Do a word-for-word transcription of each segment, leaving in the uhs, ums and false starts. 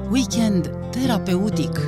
Weekend terapeutic.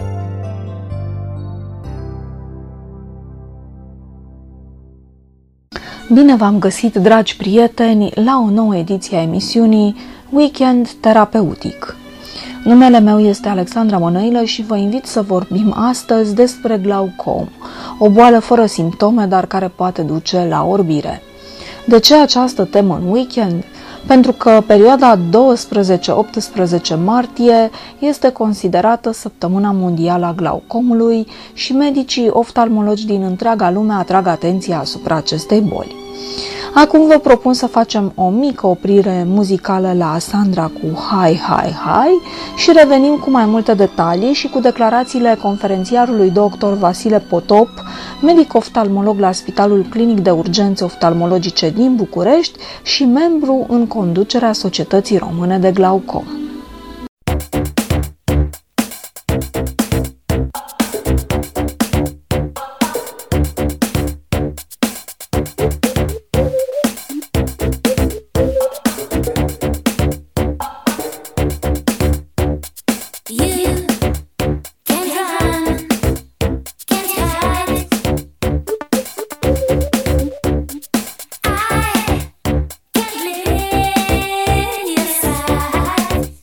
Bine v-am găsit, dragi prieteni, la o nouă ediție a emisiunii Weekend terapeutic. Numele meu este Alexandra Mănăilă și vă invit să vorbim astăzi despre glaucom, o boală fără simptome, dar care poate duce la orbire. De ce această temă în weekend? Pentru că perioada douăsprezece-optsprezece martie este considerată săptămâna mondială a glaucomului și medicii oftalmologi din întreaga lume atrag atenția asupra acestei boli. Acum vă propun să facem o mică oprire muzicală la Sandra cu Hai, Hai, Hai și revenim cu mai multe detalii și cu declarațiile conferențiarului doctor Vasile Potop, medic oftalmolog la Spitalul Clinic de Urgențe Oftalmologice din București și membru în conducerea Societății Române de Glaucom. Yes, I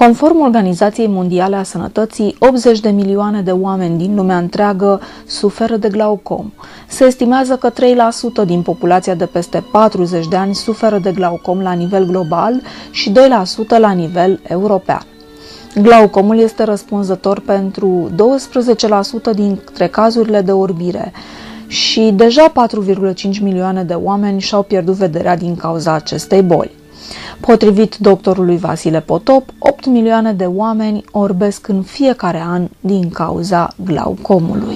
Conform Organizației Mondiale a Sănătății, optzeci de milioane de oameni din lumea întreagă suferă de glaucom. Se estimează că trei la sută din populația de peste patruzeci de ani suferă de glaucom la nivel global și doi la sută la nivel european. Glaucomul este răspunzător pentru douăsprezece la sută dintre cazurile de orbire și deja patru virgulă cinci milioane de oameni și-au pierdut vederea din cauza acestei boli. Potrivit doctorului Vasile Potop, opt milioane de oameni orbesc în fiecare an din cauza glaucomului.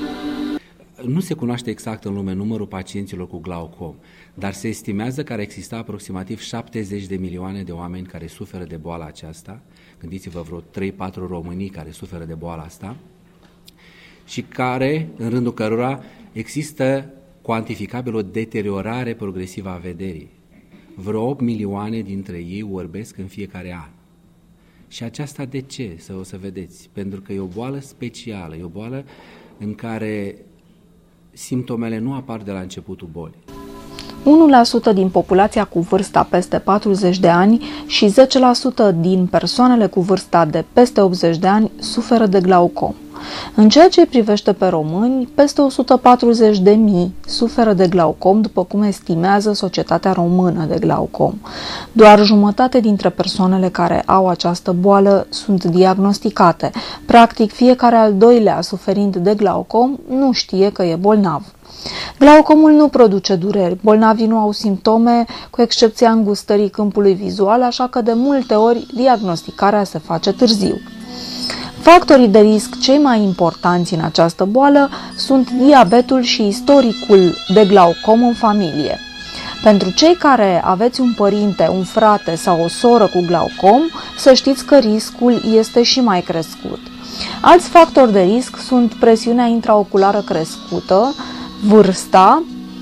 Nu se cunoaște exact în lume numărul pacienților cu glaucom, dar se estimează că ar exista aproximativ șaptezeci de milioane de oameni care suferă de boala aceasta. Gândiți-vă vreo trei patru românii care suferă de boala asta și care, în rândul cărora, există cuantificabil o deteriorare progresivă a vederii. Vreo opt milioane dintre ei orbesc în fiecare an. Și aceasta de ce? Să o să vedeți. Pentru că e o boală specială, e o boală în care simptomele nu apar de la începutul bolii. unu la sută din populația cu vârsta peste patruzeci de ani și zece la sută din persoanele cu vârsta de peste optzeci de ani suferă de glaucom. În ceea ce privește pe români, peste o sută patruzeci de mii suferă de glaucom, după cum estimează Societatea Română de Glaucom. Doar jumătate dintre persoanele care au această boală sunt diagnosticate. Practic, fiecare al doilea suferind de glaucom nu știe că e bolnav. Glaucomul nu produce dureri, bolnavii nu au simptome, cu excepția îngustării câmpului vizual, așa că de multe ori diagnosticarea se face târziu. Factorii de risc cei mai importanți în această boală sunt diabetul și istoricul de glaucom în familie. Pentru cei care aveți un părinte, un frate sau o soră cu glaucom, să știți că riscul este și mai crescut. Alți factori de risc sunt presiunea intraoculară crescută, vârsta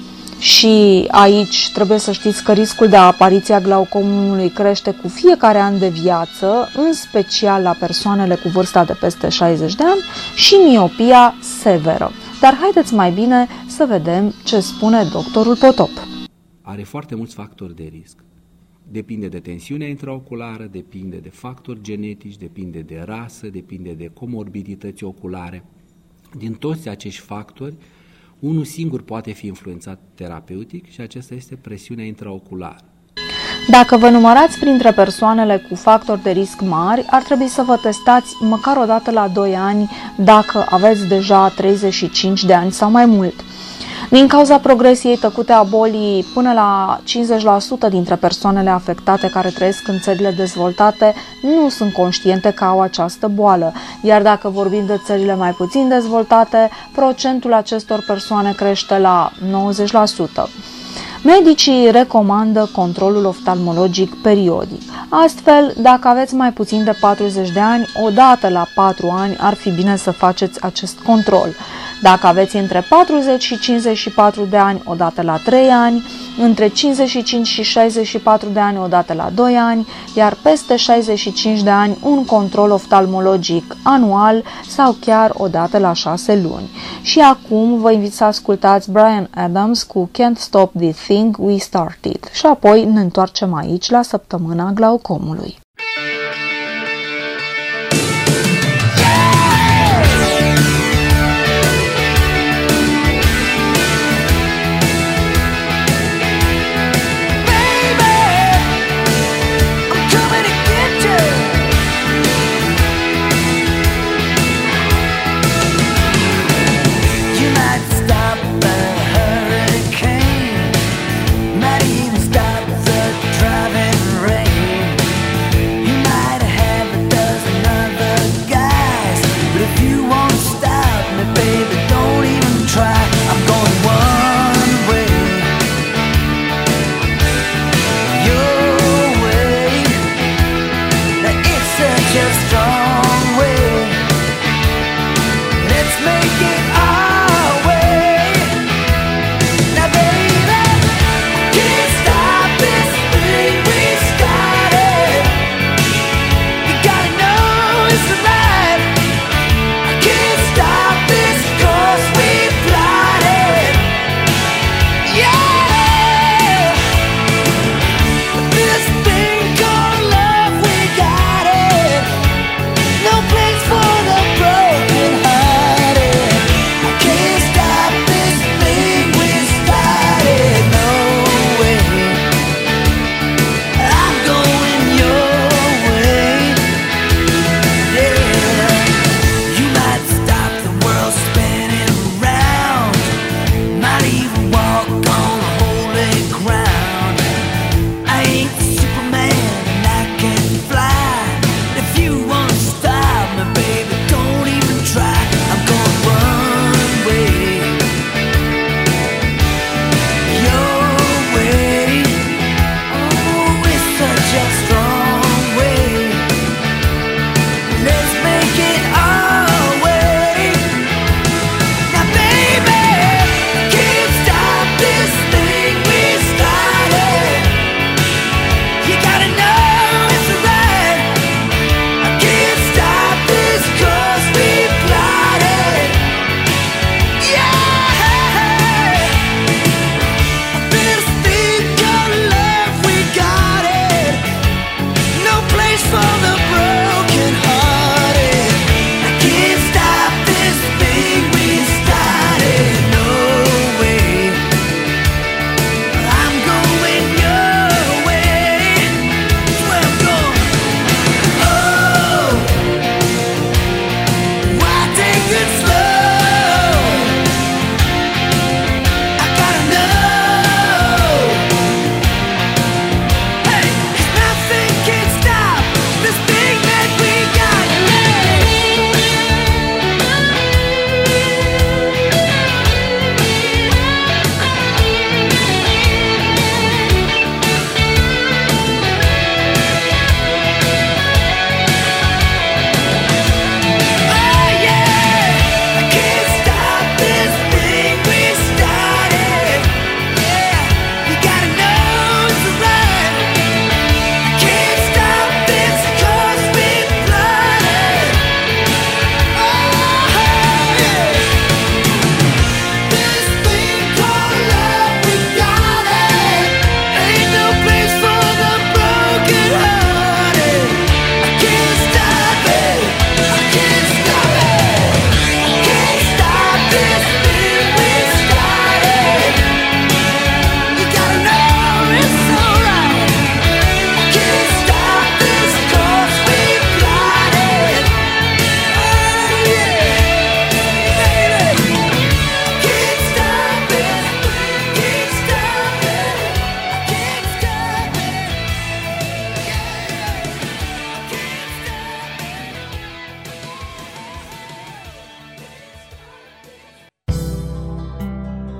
și aici trebuie să știți că riscul de apariție a glaucomului crește cu fiecare an de viață, în special la persoanele cu vârsta de peste șaizeci de ani și miopia severă. Dar haideți mai bine să vedem ce spune doctorul Potop. Are foarte mulți factori de risc. Depinde de tensiunea intraoculară, depinde de factori genetici, depinde de rasă, depinde de comorbidități oculare. Din toți acești factori, unul singur poate fi influențat terapeutic și acesta este presiunea intraoculară. Dacă vă numărați printre persoanele cu factori de risc mari, ar trebui să vă testați măcar o dată la doi ani dacă aveți deja treizeci și cinci de ani sau mai mult. Din cauza progresiei tăcute a bolii, până la cincizeci la sută dintre persoanele afectate care trăiesc în țările dezvoltate nu sunt conștiente că au această boală, iar dacă vorbim de țările mai puțin dezvoltate, procentul acestor persoane crește la nouăzeci la sută. Medicii recomandă controlul oftalmologic periodic. Astfel, dacă aveți mai puțin de patruzeci de ani, odată la patru ani ar fi bine să faceți acest control. Dacă aveți între patruzeci și cincizeci și patru de ani, odată la trei ani, între cincizeci și cinci și șaizeci și patru de ani, odată la doi ani, iar peste șaizeci și cinci de ani, un control oftalmologic anual sau chiar odată la șase luni. Și acum vă invit să ascultați Bryan Adams cu Can't Stop the Thing We Started și apoi ne întoarcem aici la săptămâna glaucomului. Might even stop the driving rain.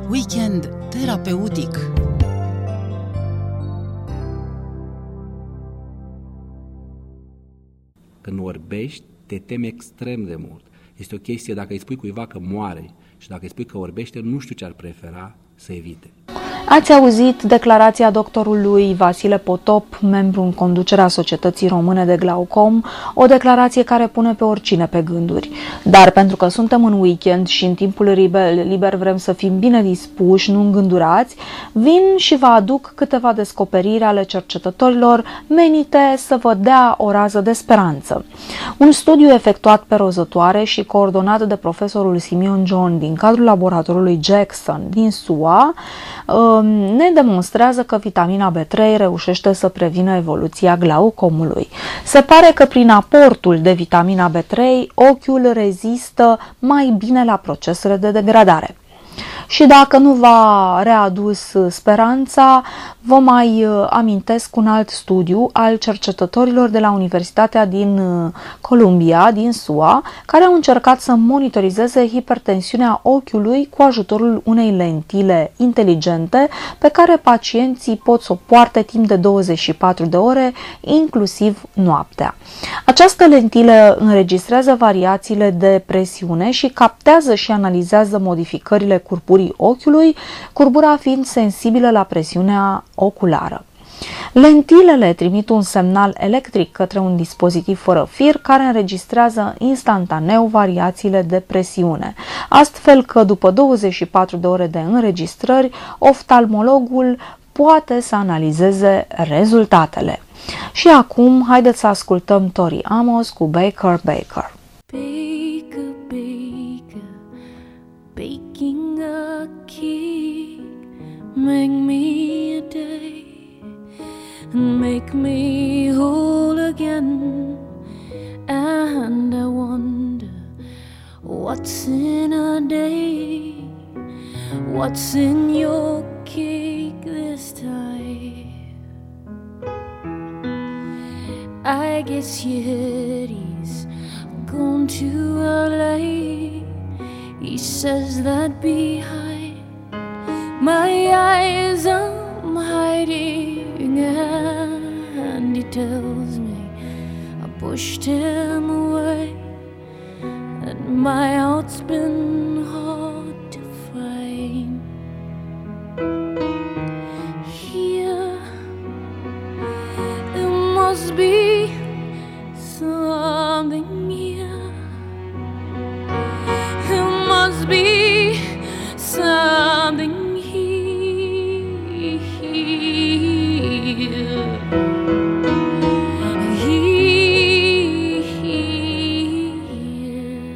Weekend terapeutic. Când orbești, te temi extrem de mult. Este o chestie, dacă îi spui cuiva că moare și dacă îi spui că orbește, nu știu ce ar prefera să evite. Ați auzit declarația doctorului Vasile Potop, membru în conducerea Societății Române de Glaucom, o declarație care pune pe oricine pe gânduri. Dar pentru că suntem în weekend și în timpul liber vrem să fim bine dispuși, nu îngândurați, vin și vă aduc câteva descoperiri ale cercetătorilor menite să vă dea o rază de speranță. Un studiu efectuat pe rozătoare și coordonat de profesorul Simeon John din cadrul laboratorului Jackson din S U A ne demonstrează că vitamina B trei reușește să prevină evoluția glaucomului. Se pare că prin aportul de vitamina B trei, ochiul rezistă mai bine la procesele de degradare. Și dacă nu v-a readus speranța, vă mai amintesc un alt studiu al cercetătorilor de la Universitatea din Columbia, din S U A, care au încercat să monitorizeze hipertensiunea ochiului cu ajutorul unei lentile inteligente pe care pacienții pot să o poarte timp de douăzeci și patru de ore, inclusiv noaptea. Această lentilă înregistrează variațiile de presiune și captează și analizează modificările curpurii ochiului, curbura fiind sensibilă la presiunea oculară. Lentilele trimit un semnal electric către un dispozitiv fără fir care înregistrează instantaneu variațiile de presiune, astfel că după douăzeci și patru de ore de înregistrări, oftalmologul poate să analizeze rezultatele. Și acum, haideți să ascultăm Tori Amos cu Baker Baker. Baker, baker, baking a cake, make me a day and make me whole again. And I wonder what's in a day, what's in your cake this time. I guess Yeti's gone to L A. He says that behind my eyes I'm hiding, and he tells me I pushed him away, that my heart's been hard to find. Here there must be something here. There must be something here. Here.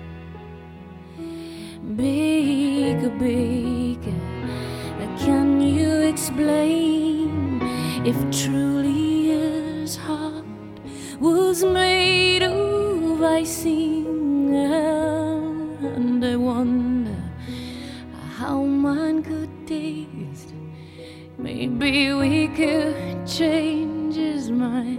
Baker, baker, can you explain if truly his heart was made of icing? And I wonder how mine could taste. Maybe we could change his mind.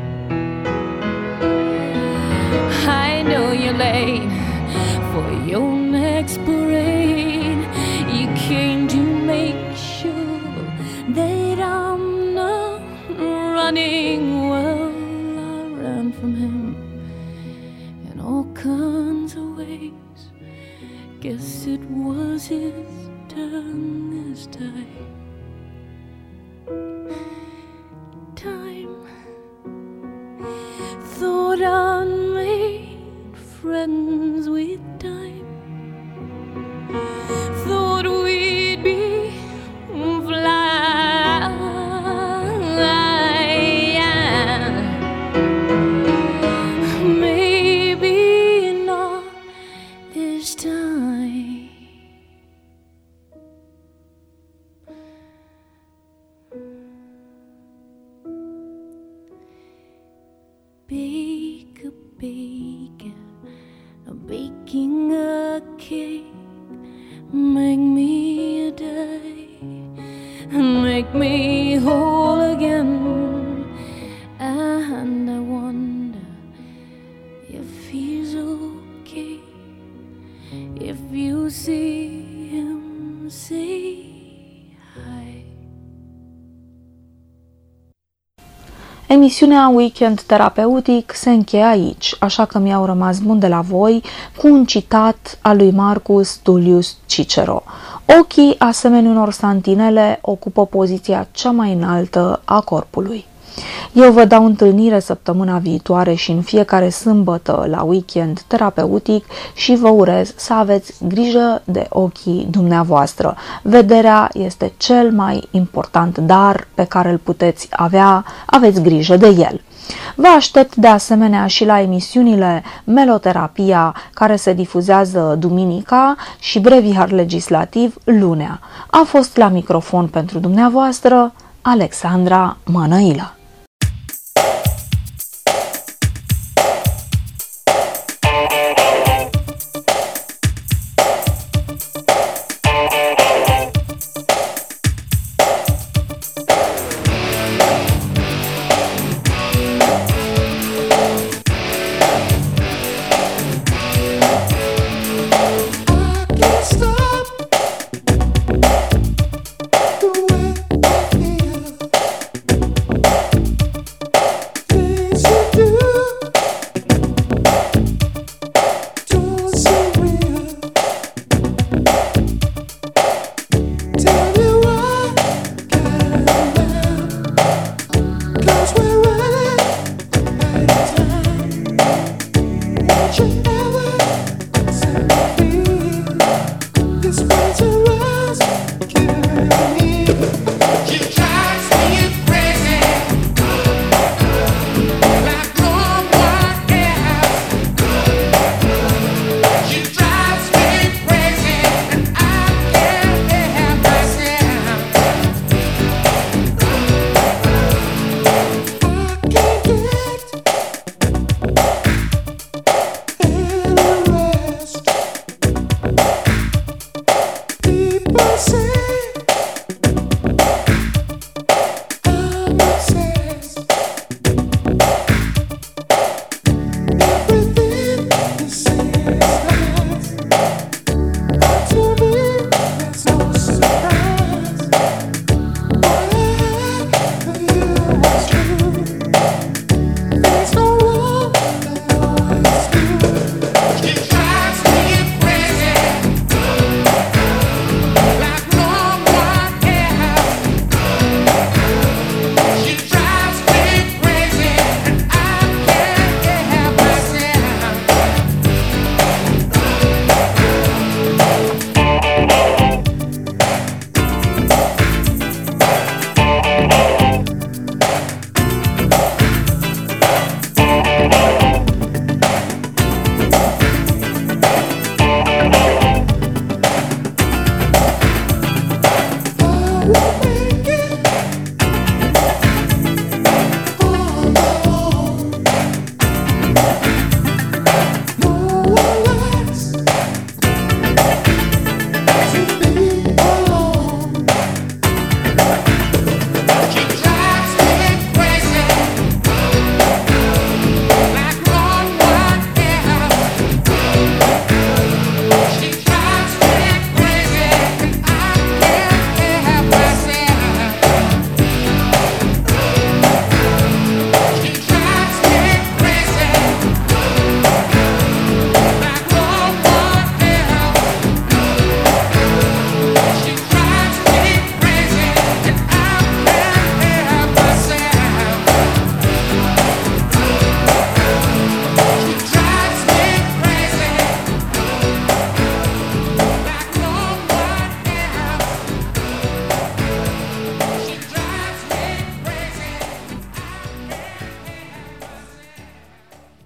I know you're late for your next parade. You came to make sure that I'm not running. Well, I ran from him in all kinds of ways. Guess it was his turn this time. Time. Thought I made friends with time. Thought we'd be fly. Maybe not this time. Baker, baker, baking a cake, make me a day, make me whole again. And I wonder if he's okay, if you see him sit Emisiunea Weekend Terapeutic se încheie aici, așa că mi-au rămas bun de la voi cu un citat al lui Marcus Tullius Cicero. Ochii, asemenea unor santinele, ocupă poziția cea mai înaltă a corpului. Eu vă dau întâlnire săptămâna viitoare și în fiecare sâmbătă la Weekend Terapeutic și vă urez să aveți grijă de ochii dumneavoastră. Vederea este cel mai important dar pe care îl puteți avea, aveți grijă de el. Vă aștept de asemenea și la emisiunile Meloterapia, care se difuzează duminica, și Brevihar Legislativ lunea. A fost la microfon pentru dumneavoastră Alexandra Mănăilă.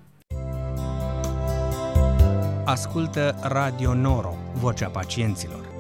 Ascultă Radio Noro, vocea pacienților.